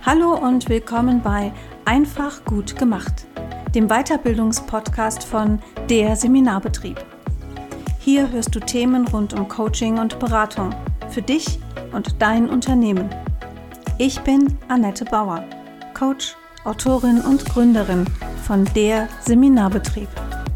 Hallo und willkommen bei Einfach gut gemacht, dem Weiterbildungspodcast von der Seminarbetrieb. Hier hörst du Themen rund um Coaching und Beratung für dich und dein Unternehmen. Ich bin Annette Bauer, Coach, Autorin und Gründerin von der Seminarbetrieb.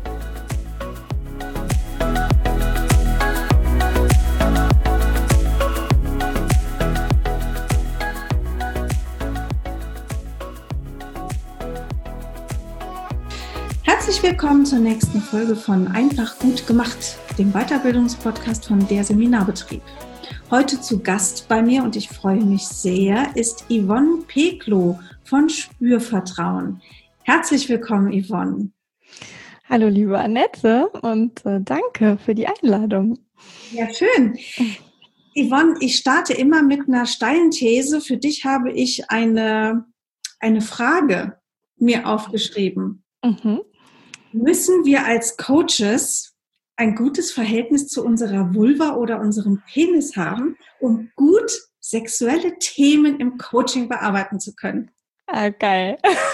Herzlich willkommen zur nächsten Folge von Einfach gut gemacht, dem Weiterbildungspodcast von der Seminarbetrieb. Heute zu Gast bei mir, und ich freue mich sehr, ist Yvonne Peklo von Spürvertrauen. Herzlich willkommen, Yvonne. Hallo, liebe Annette, und danke für die Einladung. Ja, schön. Yvonne, ich starte immer mit einer steilen These. Für dich habe ich eine Frage mir aufgeschrieben. Müssen wir als Coaches ein gutes Verhältnis zu unserer Vulva oder unserem Penis haben, um gut sexuelle Themen im Coaching bearbeiten zu können? Ah, geil.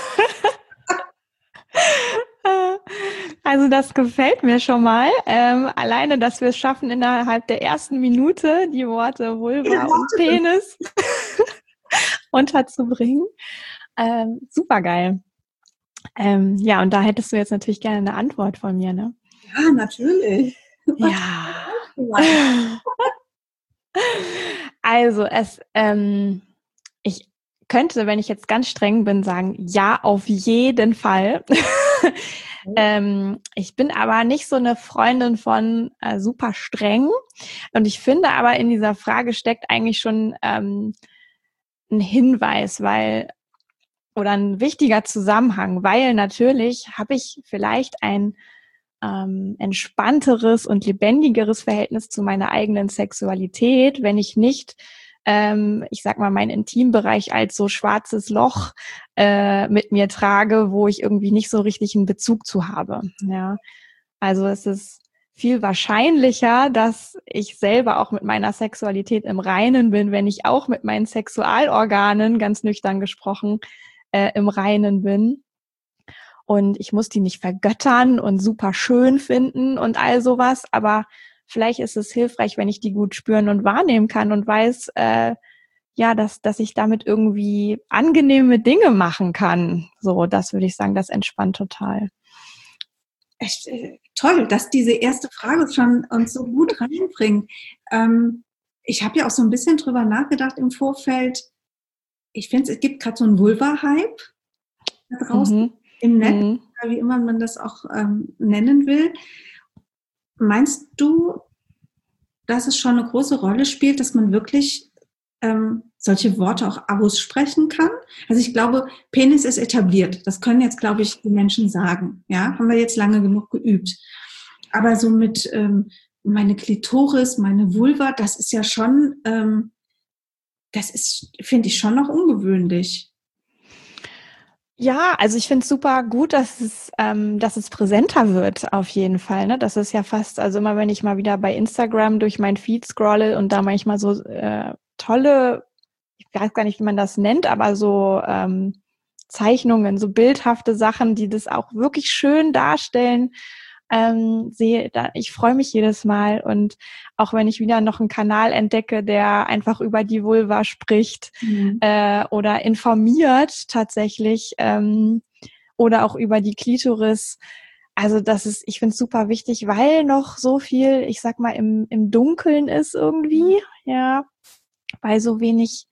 Also das gefällt mir schon mal. Alleine, dass wir es schaffen, innerhalb der ersten Minute die Worte Vulva und Penis unterzubringen. Super geil. Ja, und da hättest du jetzt natürlich gerne eine Antwort von mir, ne? Ja, natürlich. Ja. Also ich könnte, wenn ich jetzt ganz streng bin, sagen, ja, auf jeden Fall. Ich bin aber nicht so eine Freundin von super streng. Und ich finde aber, in dieser Frage steckt eigentlich schon ein Hinweis, oder ein wichtiger Zusammenhang, weil natürlich habe ich vielleicht ein entspannteres und lebendigeres Verhältnis zu meiner eigenen Sexualität, wenn ich nicht, ich sag mal, meinen Intimbereich als so schwarzes Loch mit mir trage, wo ich irgendwie nicht so richtig einen Bezug zu habe. Ja, also es ist viel wahrscheinlicher, dass ich selber auch mit meiner Sexualität im Reinen bin, wenn ich auch mit meinen Sexualorganen, ganz nüchtern gesprochen, im Reinen bin. Und ich muss die nicht vergöttern und super schön finden und all sowas, aber vielleicht ist es hilfreich, wenn ich die gut spüren und wahrnehmen kann und weiß, dass ich damit irgendwie angenehme Dinge machen kann. So, das würde ich sagen, das entspannt total. Echt toll, dass diese erste Frage schon uns so gut reinbringt. Ich habe ja auch so ein bisschen drüber nachgedacht im Vorfeld. Ich finde, es gibt gerade so einen Vulva-Hype da draußen im Netz, wie immer man das auch nennen will. Meinst du, dass es schon eine große Rolle spielt, dass man wirklich solche Worte auch aussprechen kann? Also ich glaube, Penis ist etabliert. Das können jetzt, glaube ich, die Menschen sagen. Ja, haben wir jetzt lange genug geübt. Aber so mit meine Klitoris, meine Vulva, das ist ja schon, finde ich schon noch ungewöhnlich. Ja, also ich finde es super gut, dass es präsenter wird, auf jeden Fall. Ne? Das ist ja fast, also immer wenn ich mal wieder bei Instagram durch mein Feed scrolle und da manchmal so tolle, ich weiß gar nicht, wie man das nennt, aber so Zeichnungen, so bildhafte Sachen, die das auch wirklich schön darstellen, sehe, ich freue mich jedes Mal, und auch wenn ich wieder noch einen Kanal entdecke, der einfach über die Vulva spricht oder informiert tatsächlich oder auch über die Klitoris. Also ich finde es super wichtig, weil noch so viel, ich sag mal, im Dunkeln ist irgendwie, ja, weil so wenig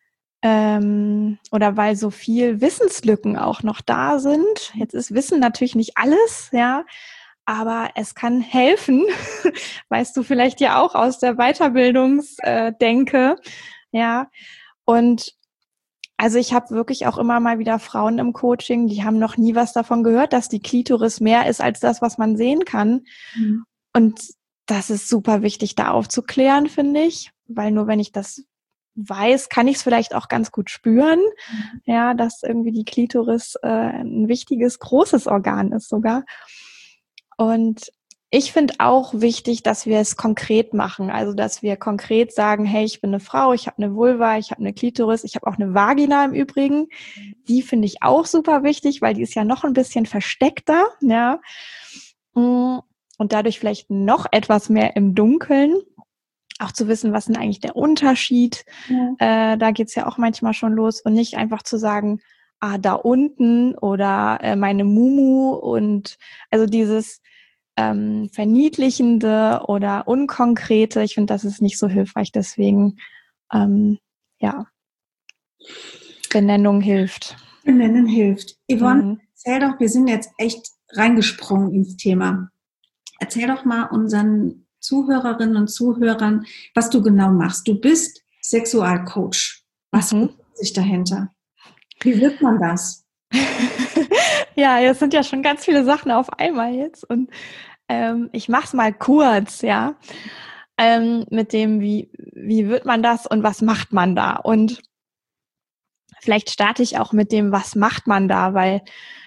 oder weil so viel Wissenslücken auch noch da sind. Jetzt ist Wissen natürlich nicht alles, ja, aber es kann helfen, weißt du vielleicht ja auch aus der Weiterbildungsdenke, ja. Und also ich habe wirklich auch immer mal wieder Frauen im Coaching, die haben noch nie was davon gehört, dass die Klitoris mehr ist als das, was man sehen kann. Und das ist super wichtig, da aufzuklären, finde ich, weil nur wenn ich das weiß, kann ich es vielleicht auch ganz gut spüren, ja, dass irgendwie die Klitoris ein wichtiges, großes Organ ist sogar. Und Ich finde auch wichtig, dass wir es konkret machen. Also, dass wir konkret sagen, hey, ich bin eine Frau, ich habe eine Vulva, ich habe eine Klitoris, ich habe auch eine Vagina im Übrigen. Die finde ich auch super wichtig, weil die ist ja noch ein bisschen versteckter, ja. Und dadurch vielleicht noch etwas mehr im Dunkeln. Auch zu wissen, was ist denn eigentlich der Unterschied? Ja. Da geht's ja auch manchmal schon los und nicht einfach zu sagen, da unten oder meine Mumu und also dieses Verniedlichende oder Unkonkrete, ich finde, das ist nicht so hilfreich. Deswegen, ja, Benennung hilft. Benennen hilft. Yvonne, erzähl doch, wir sind jetzt echt reingesprungen ins Thema. Erzähl doch mal unseren Zuhörerinnen und Zuhörern, was du genau machst. Du bist Sexualcoach. Was steckt sich dahinter? Wie wird man das? Ja, das sind ja schon ganz viele Sachen auf einmal jetzt und ich mach's mal kurz, ja, mit dem, wie wird man das und was macht man da? Und vielleicht starte ich auch mit dem, was macht man da, weil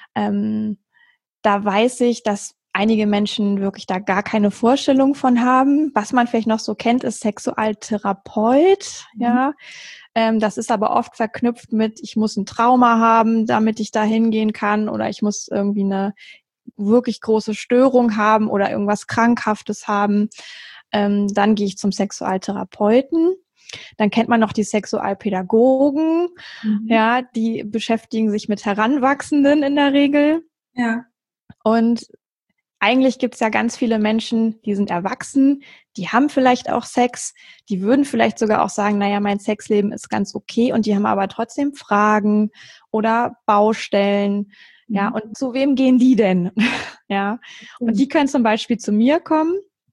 da weiß ich, dass einige Menschen wirklich da gar keine Vorstellung von haben. Was man vielleicht noch so kennt, ist Sexualtherapeut, ja. Das ist aber oft verknüpft mit, ich muss ein Trauma haben, damit ich da hingehen kann, oder ich muss irgendwie eine wirklich große Störung haben oder irgendwas Krankhaftes haben. Dann gehe ich zum Sexualtherapeuten. Dann kennt man noch die Sexualpädagogen, ja, die beschäftigen sich mit Heranwachsenden in der Regel. Ja. Und eigentlich gibt es ja ganz viele Menschen, die sind erwachsen, die haben vielleicht auch Sex, die würden vielleicht sogar auch sagen, naja, mein Sexleben ist ganz okay, und die haben aber trotzdem Fragen oder Baustellen. Ja, und zu wem gehen die denn? Ja, und die können zum Beispiel zu mir kommen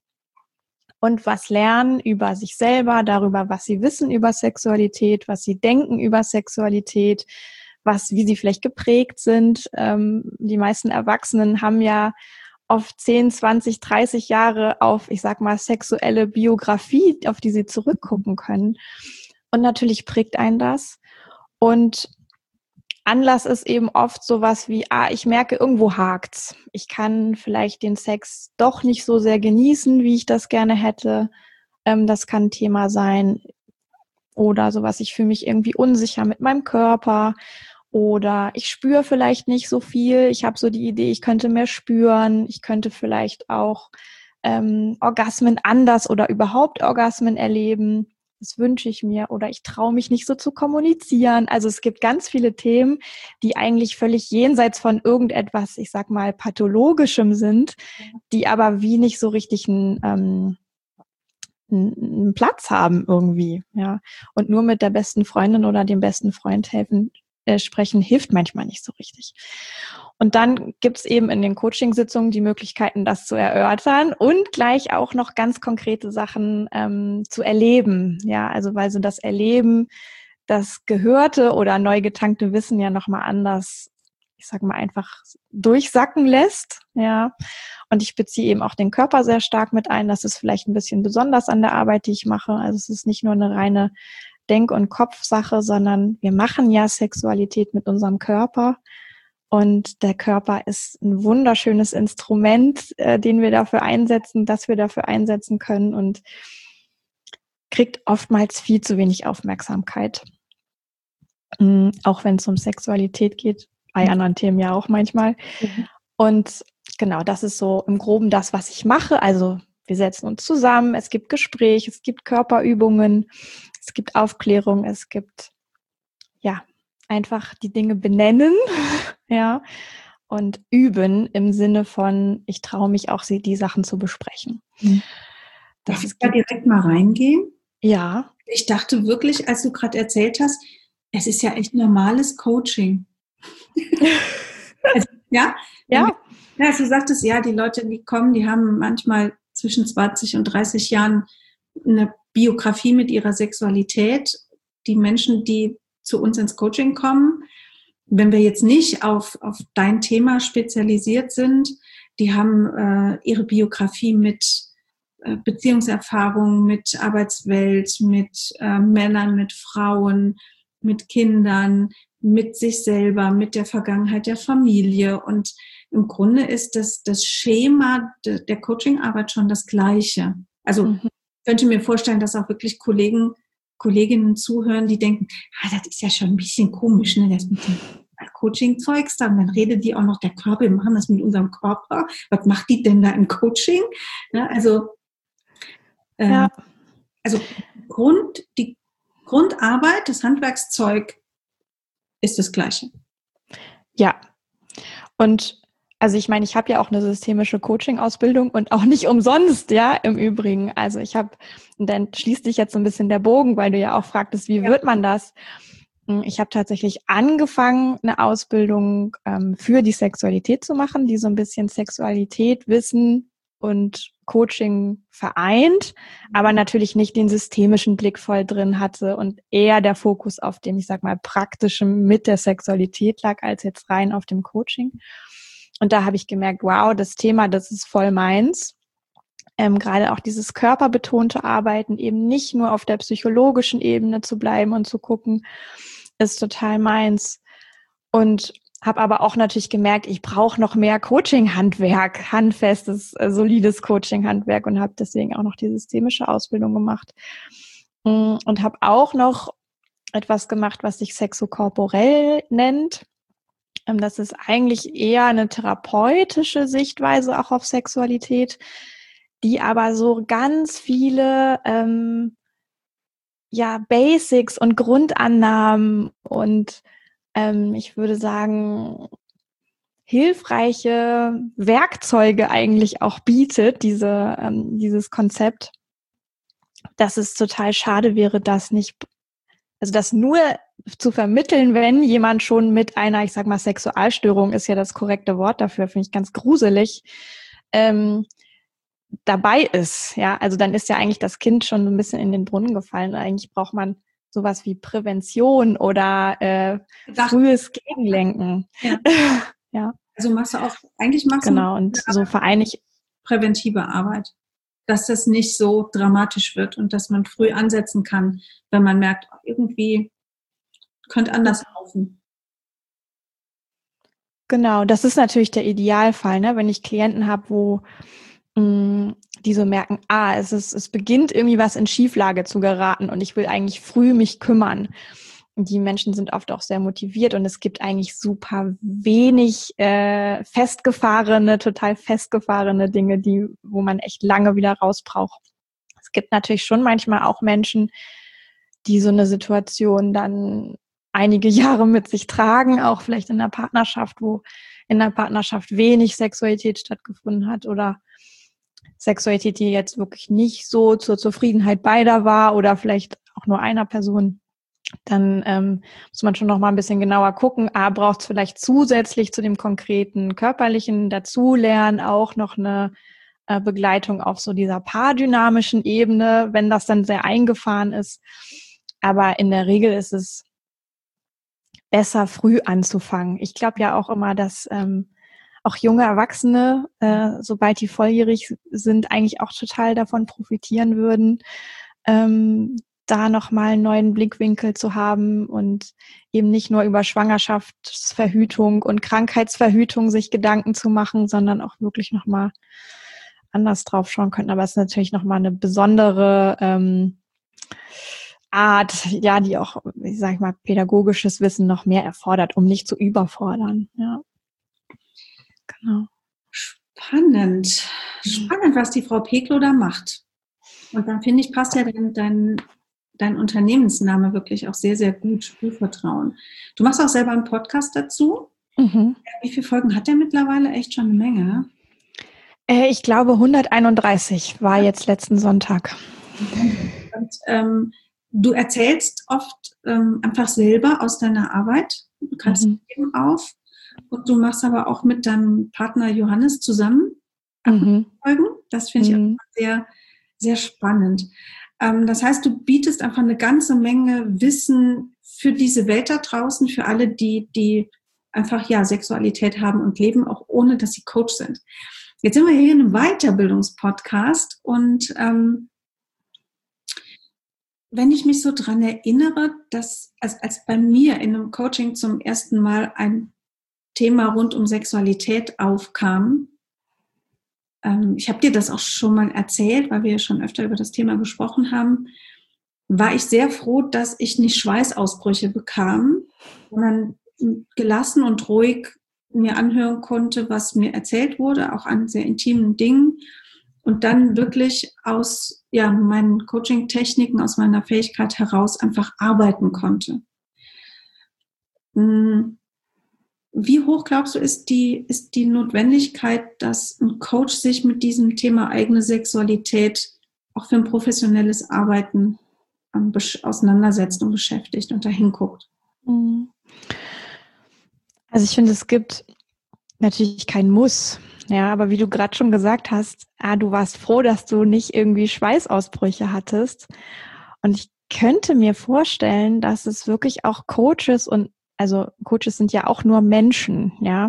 und was lernen über sich selber, darüber, was sie wissen über Sexualität, was sie denken über Sexualität, wie sie vielleicht geprägt sind. Die meisten Erwachsenen haben ja oft 10, 20, 30 Jahre auf, ich sag mal, sexuelle Biografie, auf die sie zurückgucken können. Und natürlich prägt einen das. Und Anlass ist eben oft sowas wie, ich merke, irgendwo hakt's. Ich kann vielleicht den Sex doch nicht so sehr genießen, wie ich das gerne hätte. Das kann ein Thema sein. Oder sowas, ich fühle mich irgendwie unsicher mit meinem Körper. Oder ich spüre vielleicht nicht so viel. Ich habe so die Idee, ich könnte mehr spüren. Ich könnte vielleicht auch Orgasmen anders oder überhaupt Orgasmen erleben. Das wünsche ich mir. Oder ich traue mich nicht so zu kommunizieren. Also es gibt ganz viele Themen, die eigentlich völlig jenseits von irgendetwas, ich sag mal, Pathologischem sind, die aber wie nicht so richtig einen Platz haben irgendwie. Ja. Und nur mit der besten Freundin oder dem besten Freund sprechen hilft manchmal nicht so richtig. Und dann gibt's eben in den Coachingsitzungen die Möglichkeiten, das zu erörtern und gleich auch noch ganz konkrete Sachen zu erleben. Ja, also weil so das Erleben, das gehörte oder neu getankte Wissen ja nochmal anders, ich sag mal, einfach durchsacken lässt. Ja, und ich beziehe eben auch den Körper sehr stark mit ein. Das ist vielleicht ein bisschen besonders an der Arbeit, die ich mache. Also es ist nicht nur eine reine Denk- und Kopfsache, sondern wir machen ja Sexualität mit unserem Körper. Und der Körper ist ein wunderschönes Instrument, den wir dafür einsetzen, das wir dafür einsetzen können, und kriegt oftmals viel zu wenig Aufmerksamkeit. Auch wenn es um Sexualität geht, bei anderen Themen ja auch manchmal. Und genau, das ist so im Groben das, was ich mache. Also wir setzen uns zusammen, es gibt Gespräche, es gibt Körperübungen, es gibt Aufklärung, es gibt, ja, einfach die Dinge benennen, ja, und üben im Sinne von, ich traue mich auch, die Sachen zu besprechen. Darf ich da direkt mal reingehen? Ja. Ich dachte wirklich, als du gerade erzählt hast, es ist ja echt normales Coaching. Also, ja? Ja. Ja, als du sagtest, ja, die Leute, die kommen, die haben manchmal zwischen 20 und 30 Jahren eine Biografie mit ihrer Sexualität. Die Menschen, die zu uns ins Coaching kommen, wenn wir jetzt nicht auf dein Thema spezialisiert sind, die haben ihre Biografie mit Beziehungserfahrung, mit Arbeitswelt, mit Männern, mit Frauen, mit Kindern, mit sich selber, mit der Vergangenheit der Familie. Und im Grunde ist das Schema der Coachingarbeit schon das Gleiche. Also ich könnte mir vorstellen, dass auch wirklich Kolleginnen zuhören, die denken, das ist ja schon ein bisschen komisch, ne? Das mit dem Coaching-Zeugs da. Und dann redet die auch noch der Körper, wir machen das mit unserem Körper. Was macht die denn da im Coaching? Ja, also die Grundarbeit, das Handwerkszeug ist das Gleiche. Ja. Und also ich meine, ich habe ja auch eine systemische Coaching-Ausbildung und auch nicht umsonst, ja, im Übrigen. Also und dann schließt sich jetzt so ein bisschen der Bogen, weil du ja auch fragtest, wie wird man das? Ich habe tatsächlich angefangen, eine Ausbildung für die Sexualität zu machen, die so ein bisschen Sexualität, Wissen und Coaching vereint, aber natürlich nicht den systemischen Blick voll drin hatte und eher der Fokus auf dem, ich sag mal, praktischen mit der Sexualität lag, als jetzt rein auf dem Coaching. Und da habe ich gemerkt, wow, das Thema, das ist voll meins. Gerade auch dieses körperbetonte Arbeiten, eben nicht nur auf der psychologischen Ebene zu bleiben und zu gucken, ist total meins. Und habe aber auch natürlich gemerkt, ich brauche noch mehr Coaching-Handwerk, handfestes, solides Coaching-Handwerk und habe deswegen auch noch die systemische Ausbildung gemacht. Und habe auch noch etwas gemacht, was sich sexokorporell nennt. Das ist eigentlich eher eine therapeutische Sichtweise auch auf Sexualität, die aber so ganz viele Basics und Grundannahmen und ich würde sagen, hilfreiche Werkzeuge eigentlich auch bietet, dieses Konzept, dass es total schade wäre, das nur zu vermitteln, wenn jemand schon mit einer, ich sag mal, Sexualstörung ist ja das korrekte Wort dafür, finde ich ganz gruselig, dabei ist. Ja, also dann ist ja eigentlich das Kind schon so ein bisschen in den Brunnen gefallen. Eigentlich braucht man sowas wie Prävention oder frühes Gegenlenken. Ja. Ja. Also machst du genau, und so vereine ich präventive Arbeit, dass das nicht so dramatisch wird und dass man früh ansetzen kann, wenn man merkt, irgendwie könnte anders laufen. Genau, das ist natürlich der Idealfall, ne? Wenn ich Klienten habe, wo die so merken, es beginnt irgendwie was in Schieflage zu geraten und ich will eigentlich früh mich kümmern. Und die Menschen sind oft auch sehr motiviert und es gibt eigentlich super wenig total festgefahrene Dinge, wo man echt lange wieder raus braucht. Es gibt natürlich schon manchmal auch Menschen, die so eine Situation dann einige Jahre mit sich tragen, auch vielleicht in einer Partnerschaft, wo in der Partnerschaft wenig Sexualität stattgefunden hat oder Sexualität, die jetzt wirklich nicht so zur Zufriedenheit beider war oder vielleicht auch nur einer Person, dann muss man schon noch mal ein bisschen genauer gucken. Braucht es vielleicht zusätzlich zu dem konkreten körperlichen Dazulernen auch noch eine Begleitung auf so dieser paardynamischen Ebene, wenn das dann sehr eingefahren ist. Aber in der Regel ist es besser, früh anzufangen. Ich glaube ja auch immer, dass auch junge Erwachsene, sobald die volljährig sind, eigentlich auch total davon profitieren würden, da nochmal einen neuen Blickwinkel zu haben und eben nicht nur über Schwangerschaftsverhütung und Krankheitsverhütung sich Gedanken zu machen, sondern auch wirklich nochmal anders drauf schauen könnten. Aber es ist natürlich nochmal eine besondere Art, ja, die auch, ich sag mal, pädagogisches Wissen noch mehr erfordert, um nicht zu überfordern. Ja. Genau. Spannend, was die Frau Peklo da macht. Und dann finde ich, passt ja dein Unternehmensname wirklich auch sehr, sehr gut, Spürvertrauen. Du machst auch selber einen Podcast dazu. Mhm. Wie viele Folgen hat der mittlerweile? Echt schon eine Menge, ne? Ich glaube 131 war jetzt letzten Sonntag. Und du erzählst oft einfach selber aus deiner Arbeit. Du kannst Themen auf. Und du machst aber auch mit deinem Partner Johannes zusammen Folgen. Das finde ich auch sehr, sehr spannend. Das heißt, du bietest einfach eine ganze Menge Wissen für diese Welt da draußen, für alle, die einfach Sexualität haben und leben, auch ohne, dass sie Coach sind. Jetzt sind wir hier in einem Weiterbildungspodcast und wenn ich mich so dran erinnere, dass als bei mir in einem Coaching zum ersten Mal ein Thema rund um Sexualität aufkam, ich habe dir das auch schon mal erzählt, weil wir ja schon öfter über das Thema gesprochen haben, war ich sehr froh, dass ich nicht Schweißausbrüche bekam, sondern gelassen und ruhig mir anhören konnte, was mir erzählt wurde, auch an sehr intimen Dingen. Und dann wirklich aus meinen Coaching-Techniken, aus meiner Fähigkeit heraus einfach arbeiten konnte. Wie hoch, glaubst du, ist die Notwendigkeit, dass ein Coach sich mit diesem Thema eigene Sexualität auch für ein professionelles Arbeiten auseinandersetzt und beschäftigt und da hinguckt? Also ich finde, es gibt natürlich kein Muss. Ja, aber wie du gerade schon gesagt hast, du warst froh, dass du nicht irgendwie Schweißausbrüche hattest. Und ich könnte mir vorstellen, dass es wirklich auch Coaches also Coaches sind ja auch nur Menschen, ja,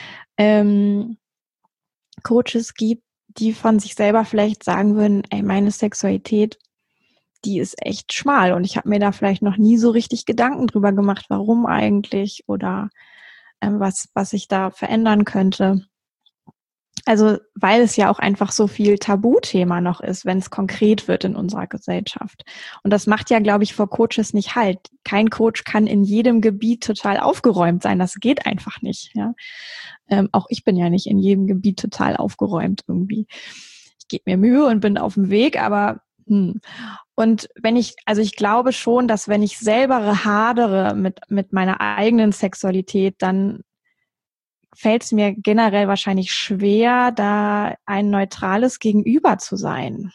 Coaches gibt, die von sich selber vielleicht sagen würden, ey, meine Sexualität, die ist echt schmal und ich habe mir da vielleicht noch nie so richtig Gedanken drüber gemacht, warum eigentlich oder was ich da verändern könnte. Also, weil es ja auch einfach so viel Tabuthema noch ist, wenn es konkret wird in unserer Gesellschaft. Und das macht ja, glaube ich, vor Coaches nicht halt. Kein Coach kann in jedem Gebiet total aufgeräumt sein. Das geht einfach nicht. Ja? Auch ich bin ja nicht in jedem Gebiet total aufgeräumt irgendwie. Ich gebe mir Mühe und bin auf dem Weg, aber Und ich glaube schon, dass wenn ich selber hadere mit meiner eigenen Sexualität, dann fällt es mir generell wahrscheinlich schwer, da ein neutrales Gegenüber zu sein.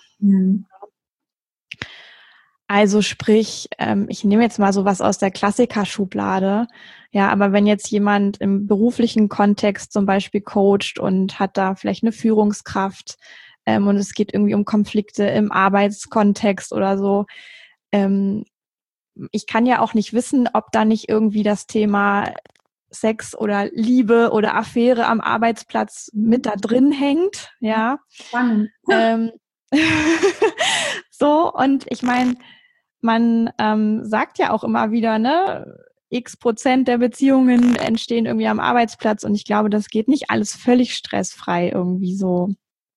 Also sprich, ich nehme jetzt mal sowas aus der Klassikerschublade, ja, aber wenn jetzt jemand im beruflichen Kontext zum Beispiel coacht und hat da vielleicht eine Führungskraft und es geht irgendwie um Konflikte im Arbeitskontext oder so, ich kann ja auch nicht wissen, ob da nicht irgendwie das Thema Sex oder Liebe oder Affäre am Arbeitsplatz mit da drin hängt, ja. Spannend. So, und ich meine, man sagt ja auch immer wieder, ne, X% der Beziehungen entstehen irgendwie am Arbeitsplatz und ich glaube, das geht nicht alles völlig stressfrei irgendwie so.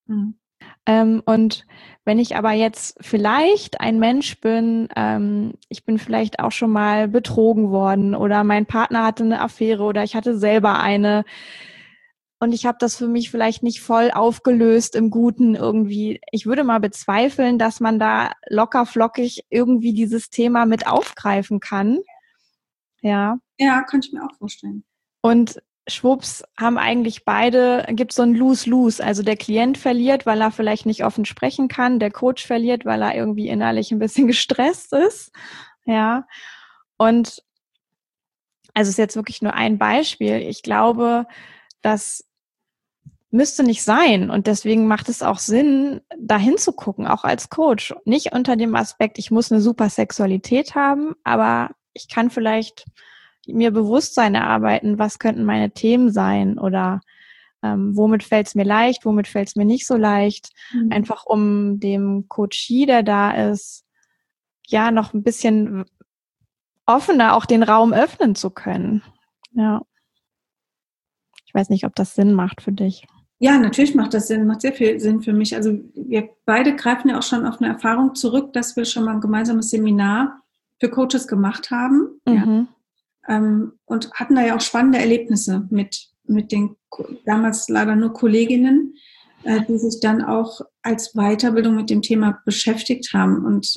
Und wenn ich aber jetzt vielleicht ein Mensch bin, ich bin vielleicht auch schon mal betrogen worden oder mein Partner hatte eine Affäre oder ich hatte selber eine und ich habe das für mich vielleicht nicht voll aufgelöst im Guten irgendwie. Ich würde mal bezweifeln, dass man da locker flockig irgendwie dieses Thema mit aufgreifen kann. Ja. Ja, könnte ich mir auch vorstellen. Und schwupps gibt es so ein Lose-Lose. Also der Klient verliert, weil er vielleicht nicht offen sprechen kann. Der Coach verliert, weil er irgendwie innerlich ein bisschen gestresst ist. Ja. Und also ist jetzt wirklich nur ein Beispiel. Ich glaube, das müsste nicht sein. Und deswegen macht es auch Sinn, da hinzugucken, auch als Coach. Nicht unter dem Aspekt, ich muss eine super Sexualität haben, aber ich kann vielleicht mir Bewusstsein erarbeiten, was könnten meine Themen sein oder womit fällt es mir leicht, womit fällt es mir nicht so leicht, einfach um dem Coachee, der da ist, ja, noch ein bisschen offener auch den Raum öffnen zu können. Ja. Ich weiß nicht, ob das Sinn macht für dich. Ja, natürlich macht das Sinn, macht sehr viel Sinn für mich. Also wir beide greifen ja auch schon auf eine Erfahrung zurück, dass wir schon mal ein gemeinsames Seminar für Coaches gemacht haben. Ja. Und hatten da ja auch spannende Erlebnisse mit den damals leider nur Kolleginnen, die sich dann auch als Weiterbildung mit dem Thema beschäftigt haben. Und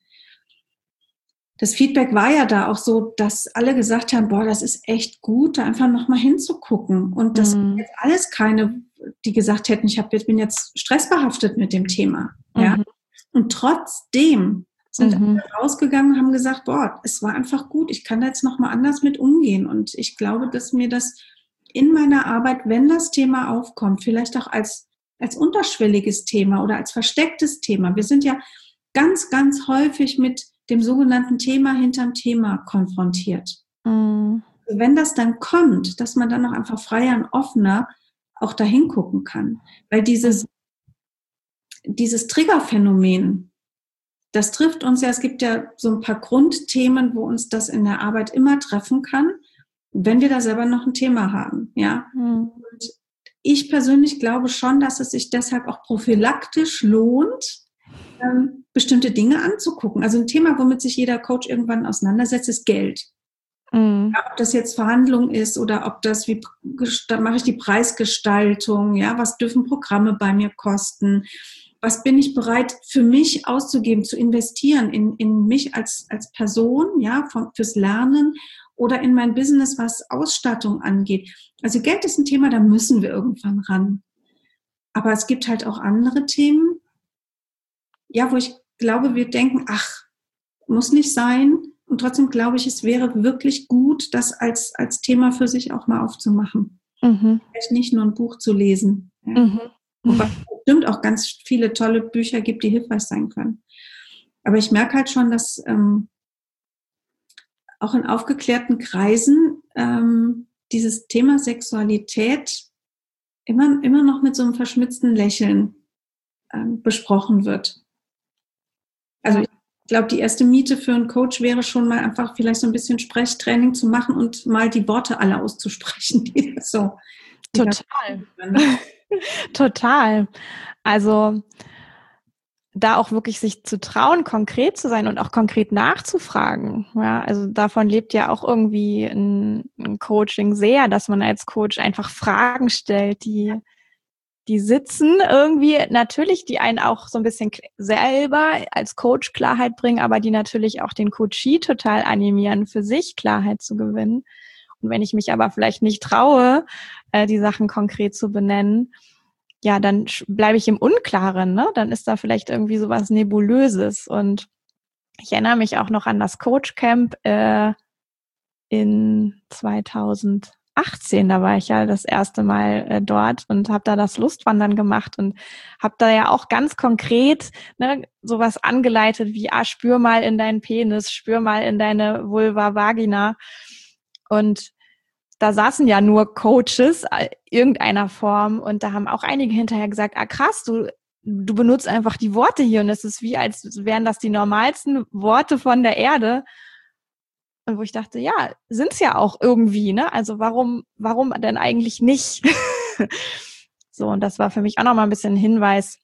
das Feedback war ja da auch so, dass alle gesagt haben, boah, das ist echt gut, da einfach nochmal hinzugucken. Und das sind jetzt alles keine, die gesagt hätten, bin jetzt stressbehaftet mit dem Thema. Ja? Und trotzdem sind alle rausgegangen und haben gesagt, boah, es war einfach gut, ich kann da jetzt nochmal anders mit umgehen. Und ich glaube, dass mir das in meiner Arbeit, wenn das Thema aufkommt, vielleicht auch als unterschwelliges Thema oder als verstecktes Thema. Wir sind ja ganz, ganz häufig mit dem sogenannten Thema hinterm Thema konfrontiert. Wenn das dann kommt, dass man dann noch einfach freier und offener auch dahin gucken kann. Weil dieses Triggerphänomen, das trifft uns ja, es gibt ja so ein paar Grundthemen, wo uns das in der Arbeit immer treffen kann, wenn wir da selber noch ein Thema haben, ja. Und ich persönlich glaube schon, dass es sich deshalb auch prophylaktisch lohnt, bestimmte Dinge anzugucken. Also ein Thema, womit sich jeder Coach irgendwann auseinandersetzt, ist Geld. Ja, ob das jetzt Verhandlung ist oder ob das, wie mache ich die Preisgestaltung, ja, was dürfen Programme bei mir kosten, was bin ich bereit für mich auszugeben, zu investieren in mich als Person, ja, fürs Lernen oder in mein Business, was Ausstattung angeht. Also Geld ist ein Thema, da müssen wir irgendwann ran. Aber es gibt halt auch andere Themen, ja, wo ich glaube, wir denken, ach, muss nicht sein. Und trotzdem glaube ich, es wäre wirklich gut, das als Thema für sich auch mal aufzumachen. Vielleicht nicht nur ein Buch zu lesen. Ja. Wobei es bestimmt auch ganz viele tolle Bücher gibt, die hilfreich sein können. Aber ich merke halt schon, dass auch in aufgeklärten Kreisen dieses Thema Sexualität immer noch mit so einem verschmitzten Lächeln besprochen wird. Also ich glaube, die erste Miete für einen Coach wäre schon mal einfach vielleicht so ein bisschen Sprechtraining zu machen und mal die Worte alle auszusprechen. Die so, Total. Total. Also da auch wirklich sich zu trauen, konkret zu sein und auch konkret nachzufragen. Ja, also davon lebt ja auch irgendwie ein Coaching sehr, dass man als Coach einfach Fragen stellt, die sitzen irgendwie natürlich, die einen auch so ein bisschen selber als Coach Klarheit bringen, aber die natürlich auch den Coachee total animieren, für sich Klarheit zu gewinnen. Und wenn ich mich aber vielleicht nicht traue, die Sachen konkret zu benennen, ja, dann bleibe ich im Unklaren, ne? Dann ist da vielleicht irgendwie sowas Nebulöses. Und ich erinnere mich auch noch an das Coach Camp in 2018, da war ich ja das erste Mal dort und habe da das Lustwandern gemacht und habe da ja auch ganz konkret sowas angeleitet wie, spür mal in deinen Penis, spür mal in deine Vulva, Vagina. Und da saßen ja nur Coaches irgendeiner Form und da haben auch einige hinterher gesagt, krass, du benutzt einfach die Worte hier und es ist wie, als wären das die normalsten Worte von der Erde. Und wo ich dachte, ja, sind's ja auch irgendwie, ne? Also warum denn eigentlich nicht? So, und das war für mich auch nochmal ein bisschen ein Hinweis.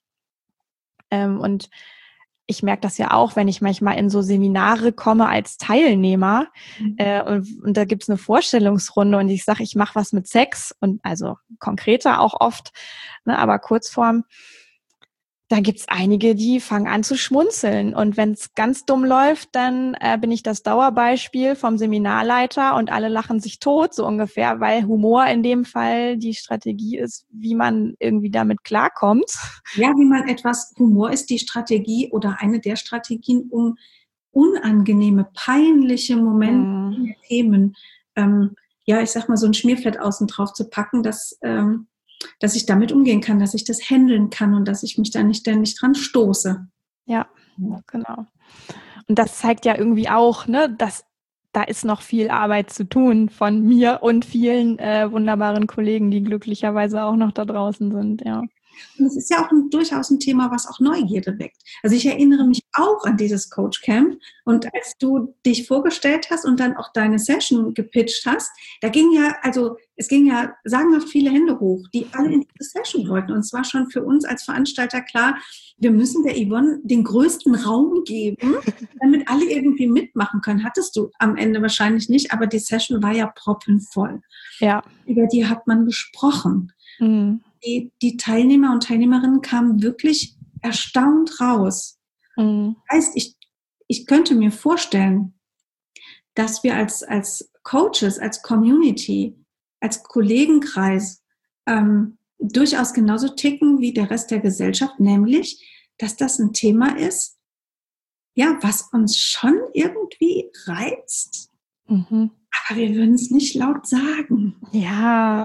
Und ich merke das ja auch, wenn ich manchmal in so Seminare komme als Teilnehmer und da gibt's eine Vorstellungsrunde und ich sage, ich mache was mit Sex und also konkreter auch oft, ne, aber Kurzform, da gibt's einige, die fangen an zu schmunzeln und wenn es ganz dumm läuft, dann bin ich das Dauerbeispiel vom Seminarleiter und alle lachen sich tot, so ungefähr, weil Humor in dem Fall die Strategie ist, wie man irgendwie damit klarkommt. Ja, Humor ist die Strategie oder eine der Strategien, um unangenehme, peinliche Momente, Themen, ich sag mal, so ein Schmierfett außen drauf zu packen, dass ich damit umgehen kann, dass ich das handeln kann und dass ich mich da nicht ständig dran stoße. Ja, genau. Und das zeigt ja irgendwie auch, ne, dass da ist noch viel Arbeit zu tun von mir und vielen wunderbaren Kollegen, die glücklicherweise auch noch da draußen sind, ja. Und es ist ja auch durchaus ein Thema, was auch Neugierde weckt. Also ich erinnere mich auch an dieses Coach Camp und als du dich vorgestellt hast und dann auch deine Session gepitcht hast, es ging ja sagenhaft viele Hände hoch, die alle in diese Session wollten. Und es war schon für uns als Veranstalter klar, wir müssen der Yvonne den größten Raum geben, damit alle irgendwie mitmachen können. Hattest du am Ende wahrscheinlich nicht, aber die Session war ja proppenvoll. Ja. Über die hat man gesprochen. Die Teilnehmer und Teilnehmerinnen kamen wirklich erstaunt raus. Das heißt, ich könnte mir vorstellen, dass wir als Coaches, als Community, als Kollegenkreis durchaus genauso ticken wie der Rest der Gesellschaft, nämlich, dass das ein Thema ist, ja, was uns schon irgendwie reizt, aber wir würden es nicht laut sagen. Ja.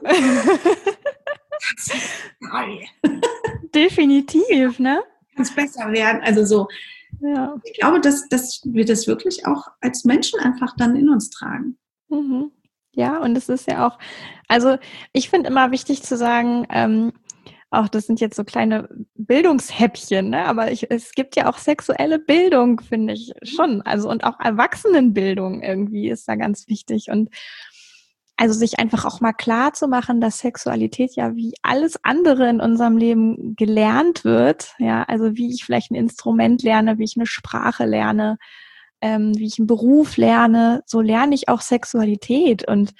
Das ist geil. Definitiv, ne? Kann es besser werden. Also so. Ja. Ich glaube, dass wir das wirklich auch als Menschen einfach dann in uns tragen. Ja, und es ist ja auch, also ich finde immer wichtig zu sagen, auch, das sind jetzt so kleine Bildungshäppchen, ne? Aber es gibt ja auch sexuelle Bildung, finde ich schon. Also und auch Erwachsenenbildung irgendwie ist da ganz wichtig. Und also sich einfach auch mal klar zu machen, dass Sexualität ja wie alles andere in unserem Leben gelernt wird. Ja, also wie ich vielleicht ein Instrument lerne, wie ich eine Sprache lerne, wie ich einen Beruf lerne, so lerne ich auch Sexualität. Und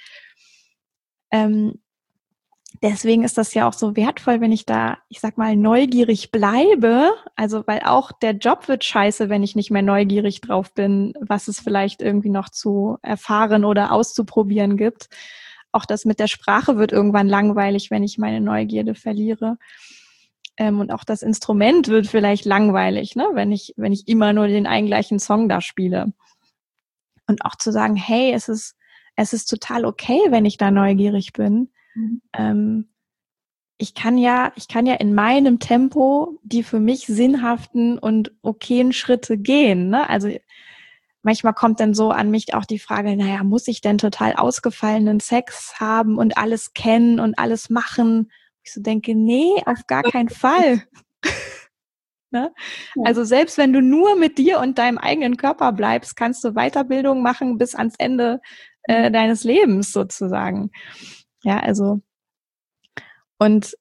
deswegen ist das ja auch so wertvoll, wenn ich da, ich sag mal, neugierig bleibe. Also, weil auch der Job wird scheiße, wenn ich nicht mehr neugierig drauf bin, was es vielleicht irgendwie noch zu erfahren oder auszuprobieren gibt. Auch das mit der Sprache wird irgendwann langweilig, wenn ich meine Neugierde verliere. Und auch das Instrument wird vielleicht langweilig, ne, wenn ich immer nur den einen gleichen Song da spiele. Und auch zu sagen, hey, es ist total okay, wenn ich da neugierig bin. Ich kann ja in meinem Tempo die für mich sinnhaften und okayen Schritte gehen, ne? Also manchmal kommt dann so an mich auch die Frage, naja, muss ich denn total ausgefallenen Sex haben und alles kennen und alles machen? Ich so denke, nee, auf gar keinen Fall. Ne? Ja. Also selbst wenn du nur mit dir und deinem eigenen Körper bleibst, kannst du Weiterbildung machen bis ans Ende deines Lebens sozusagen. Ja, also und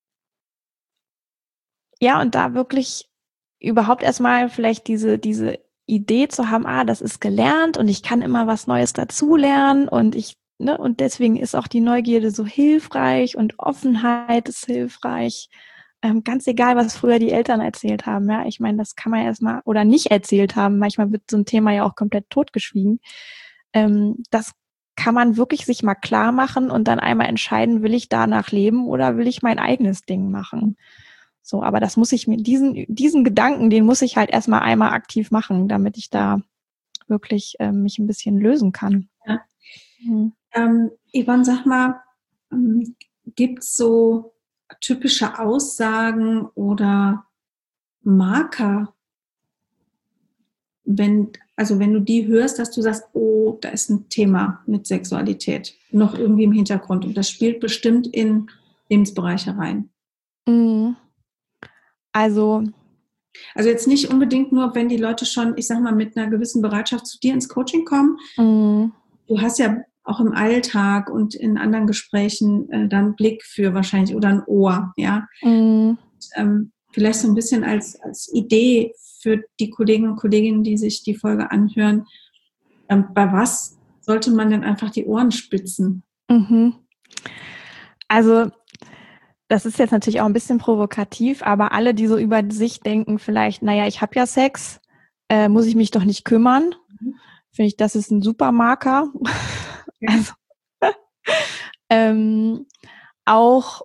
ja, und da wirklich überhaupt erstmal vielleicht diese Idee zu haben, das ist gelernt und ich kann immer was Neues dazulernen und und deswegen ist auch die Neugierde so hilfreich und Offenheit ist hilfreich. Ganz egal, was früher die Eltern erzählt haben, ja. Ich meine, das kann man erstmal oder nicht erzählt haben. Manchmal wird so ein Thema ja auch komplett totgeschwiegen. Das kann man wirklich sich mal klar machen und dann einmal entscheiden, will ich danach leben oder will ich mein eigenes Ding machen? So, aber das muss ich mir, diesen Gedanken, den muss ich halt erstmal einmal aktiv machen, damit ich da wirklich mich ein bisschen lösen kann. Ja. Yvonne, sag mal, gibt's so typische Aussagen oder Marker, wenn du die hörst, dass du sagst, oh, da ist ein Thema mit Sexualität noch irgendwie im Hintergrund und das spielt bestimmt in Lebensbereiche rein? Also jetzt nicht unbedingt nur, wenn die Leute schon, ich sag mal, mit einer gewissen Bereitschaft zu dir ins Coaching kommen. Du hast ja auch im Alltag und in anderen Gesprächen dann einen Blick für wahrscheinlich oder ein Ohr, ja. Vielleicht so ein bisschen als Idee für die Kolleginnen und Kollegen, die sich die Folge anhören. Bei was sollte man denn einfach die Ohren spitzen? Also das ist jetzt natürlich auch ein bisschen provokativ, aber alle, die so über sich denken, vielleicht, naja, ich habe ja Sex, muss ich mich doch nicht kümmern, finde ich, das ist ein super Marker. Ja. Also, auch,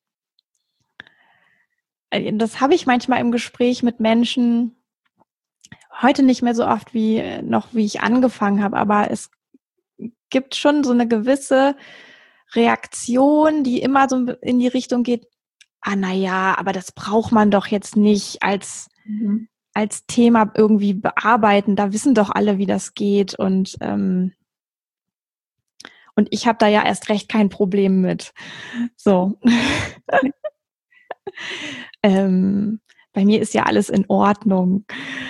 das habe ich manchmal im Gespräch mit Menschen, heute nicht mehr so oft wie ich angefangen habe, aber es gibt schon so eine gewisse Reaktion, die immer so in die Richtung geht, naja, aber das braucht man doch jetzt nicht als Thema irgendwie bearbeiten. Da wissen doch alle, wie das geht. Und ich habe da ja erst recht kein Problem mit. So. Bei mir ist ja alles in Ordnung.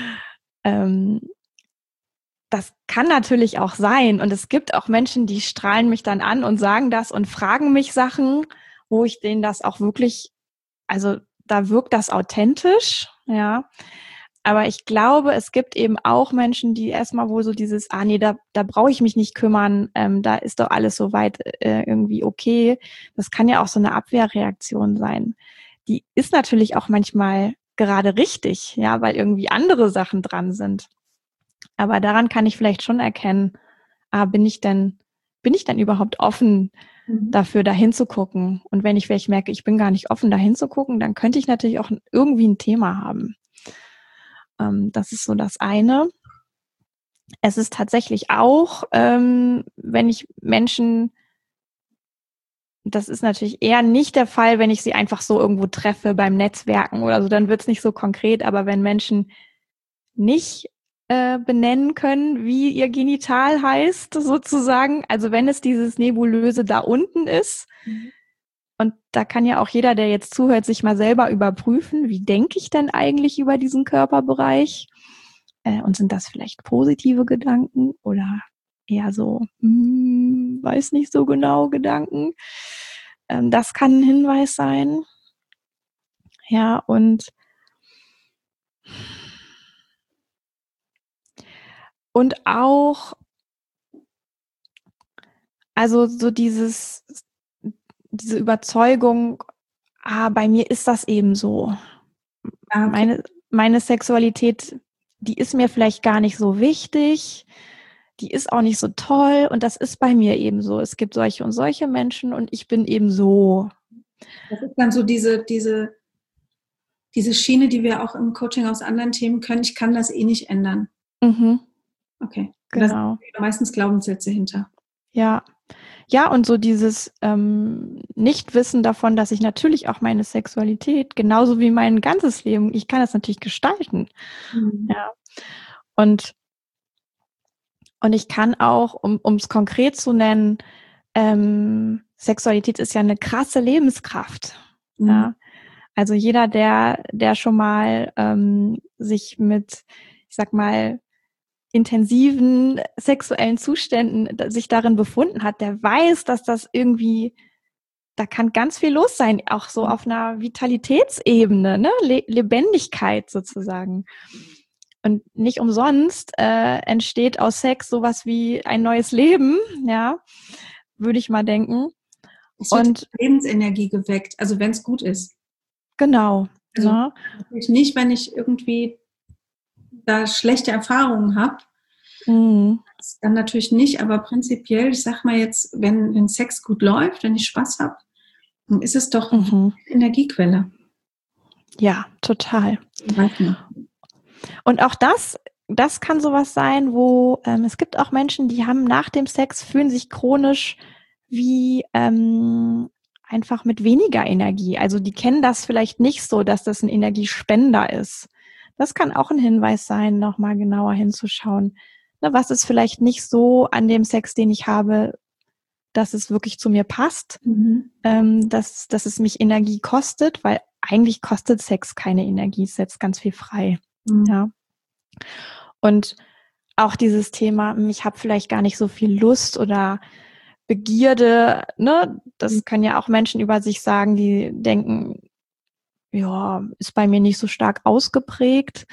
Das kann natürlich auch sein. Und es gibt auch Menschen, die strahlen mich dann an und sagen das und fragen mich Sachen, wo ich denen das auch wirklich, also da wirkt das authentisch, ja. Aber ich glaube, es gibt eben auch Menschen, die erstmal wohl so dieses, nee, da brauche ich mich nicht kümmern, da ist doch alles soweit irgendwie okay. Das kann ja auch so eine Abwehrreaktion sein. Die ist natürlich auch manchmal gerade richtig, ja, weil irgendwie andere Sachen dran sind. Aber daran kann ich vielleicht schon erkennen, bin ich denn überhaupt offen dafür, da hinzugucken? Und wenn ich vielleicht merke, ich bin gar nicht offen, da hinzugucken, dann könnte ich natürlich auch irgendwie ein Thema haben. Das ist so das eine. Es ist tatsächlich auch, wenn ich Menschen, das ist natürlich eher nicht der Fall, wenn ich sie einfach so irgendwo treffe beim Netzwerken oder so, dann wird es nicht so konkret, aber wenn Menschen nicht benennen können, wie ihr Genital heißt, sozusagen, also wenn es dieses Nebulöse da unten ist, Und da kann ja auch jeder, der jetzt zuhört, sich mal selber überprüfen, wie denke ich denn eigentlich über diesen Körperbereich? Und sind das vielleicht positive Gedanken oder eher so, weiß nicht so genau Gedanken? Das kann ein Hinweis sein. Ja, und auch, also so diese Überzeugung, bei mir ist das eben so. Okay. Meine Sexualität, die ist mir vielleicht gar nicht so wichtig, die ist auch nicht so toll und das ist bei mir eben so. Es gibt solche und solche Menschen und ich bin eben so. Das ist dann so diese Schiene, die wir auch im Coaching aus anderen Themen können. Ich kann das eh nicht ändern. Mhm, Okay. Und da sind genau. meistens Glaubenssätze hinter. Ja. Ja, und so dieses Nichtwissen davon, dass ich natürlich auch meine Sexualität, genauso wie mein ganzes Leben, ich kann das natürlich gestalten. Mhm. Ja. Und ich kann auch, um es konkret zu nennen, Sexualität ist ja eine krasse Lebenskraft. Mhm. Ja. Also jeder, der schon mal sich mit, ich sag mal, intensiven sexuellen Zuständen sich darin befunden hat, der weiß, dass das irgendwie, da kann ganz viel los sein, auch so auf einer Vitalitätsebene, ne? Lebendigkeit sozusagen. Und nicht umsonst entsteht aus Sex sowas wie ein neues Leben, ja, würde ich mal denken. Es wird Und Lebensenergie geweckt, also wenn es gut ist. genau, Also ne? natürlich nicht, wenn ich irgendwie da schlechte Erfahrungen habe, Mhm. dann natürlich nicht, aber prinzipiell, ich sag mal jetzt, wenn Sex gut läuft, wenn ich Spaß habe, dann ist es doch eine Mhm. Energiequelle. Ja, total. Weiß man. Und auch das kann sowas sein, wo es gibt auch Menschen, die haben nach dem Sex, fühlen sich chronisch wie einfach mit weniger Energie. Also die kennen das vielleicht nicht so, dass das ein Energiespender ist. Das kann auch ein Hinweis sein, nochmal genauer hinzuschauen. Ne, was ist vielleicht nicht so an dem Sex, den ich habe, dass es wirklich zu mir passt, Mhm. dass es mich Energie kostet, weil eigentlich kostet Sex keine Energie, es setzt ganz viel frei. Mhm. Ja. Und auch dieses Thema, ich habe vielleicht gar nicht so viel Lust oder Begierde, ne? Das können ja auch Menschen über sich sagen, die denken, ja, ist bei mir nicht so stark ausgeprägt.